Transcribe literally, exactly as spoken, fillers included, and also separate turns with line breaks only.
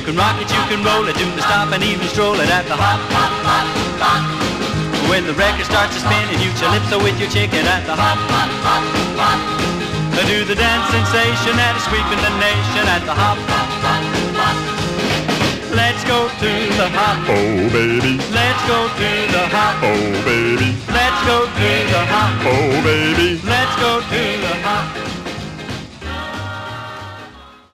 can rock it, you can roll it, do the stop and even stroll it at the hop, hop, hop, hop. When the record starts to spin and you calypso with your chicken at the hop, hop, hop, hop. Do the dance sensation that is sweeping the nation at the hop, hop, hop, hop. Let's go to the hop,
Oh baby,
let's go to the hop,
oh baby,
let's go to the hop,
oh baby.
let's go to the hop.